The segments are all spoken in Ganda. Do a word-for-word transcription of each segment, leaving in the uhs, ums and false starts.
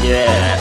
Yeah.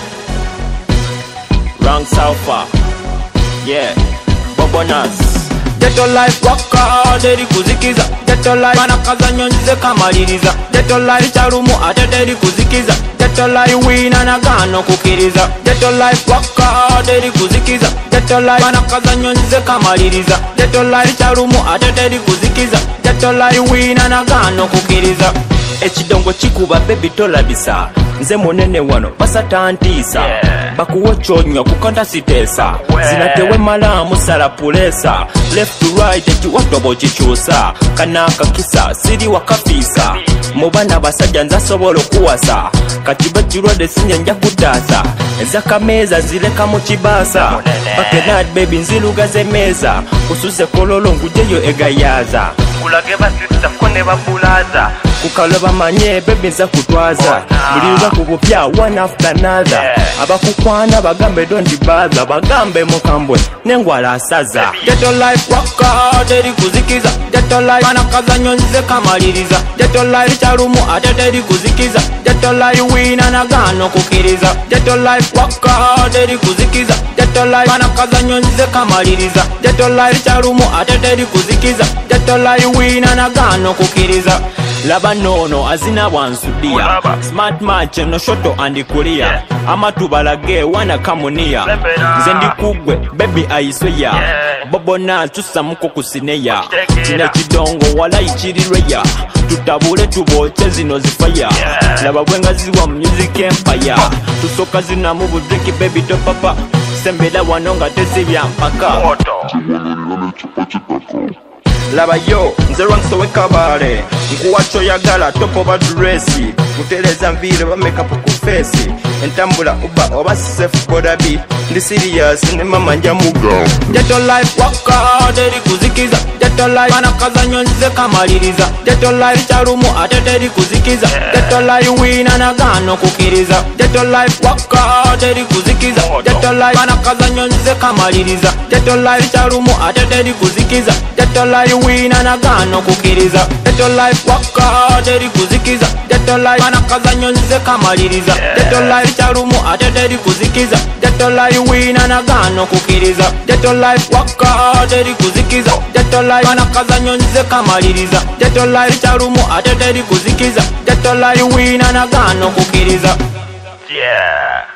Wrong Salfa. Yeah. Bobonas. Ghetto life waka deri kuzikiza. Ghetto life manakaza nyonyize kamaliriza. Ghetto life charumu ate deri kuzikiza. Ghetto life wina nagano kukiriza. Ghetto life waka deri kuzikiza. Ghetto life manakaza nyonyize kamaliriza. Ghetto life charumu ate deri kuzikiza. Ghetto life wina nagano kukiriza. Ekidongo chikuba baby tolabisa. Nze monene wano basatantiisa. Yeah. Bakuwa chonywa kukonda sitesa. Yeah. Zinatewe mala musala pulesa. Left to right ekiwadobo chichusa. Kanaka kisa siri wakafisa. Mubana basajja nzasobola okuwasa. Kati bajirwade sinja nja kutaasa. Ezaka meza zileka mu kibasa. Bakenad baby nzilugaze meza. Kusuze kololo ngujeyo egayaza. Kulage basisa kone babulaza. Kukaloba manye baby nza kutwaza. Buliza kubupya one after another. Yeah. Abakukwana bagambe don't bother. Bagambe mukambwe nengwala asaza. Ghetto life waka deri kuzikiza. Ghetto life manakaza nyonyize kamaliriza. Ghetto life charumu ate deri kuzikiza. Ghetto life wina nagano kukiriza. Ghetto life waka deri kuzikiza. Ghetto life manakaza nyonyize kamaliriza. Ghetto life charumu ate deri kuzikiza. Ghetto life wina nagano kukiriza. Laba nono azina bwansudia. Smart match no shoto andikulia. Yeah. Ama tubalage wana kamunia. Nze ndikugwe baby aisweya. Yeah. Bobona tusamuko kusineya. Kine kidongo wala ichirirweya. Tutabule tuboche zino zifaya. Yeah. Laba bwenga ziwa music empire. Tusoka zina mubu drinki baby to papa. Sembeda wanonga tesibya mpaka. Laba yo, nze ranso wekabale. Nkuwacho yagala topo ba dresi. Muteleza mvire ba make up ku face. Entambula uba oba safe bodabi. Ndi serious ne mama njamuga. Ghetto life waka deri kuzikiza. Ghetto life manakaza nyonyize kamaliriza. Ghetto life charumu ate deri kuzikiza. Ghetto life wina nagano kukiriza. Ghetto life waka deri kuzikiza. Ghetto life manakaza nyonyize kamaliriza. Ghetto life charumu ate deri kuzikiza. Ghetto life wina nagano kukiriza. Ghetto life waka deri kuzikiza. Ghetto life manakaza nyonyize kamaliriza. Ghetto life charumu ate deri kuzikiza. Ghetto life wina nagano kukiriza. Ghetto life waka deri kuzikiza. Ghetto life manakaza nyonyize kamaliriza. Ghetto life charumu ate deri kuzikiza. Ghetto life wina nagano kukiriza. Yeah.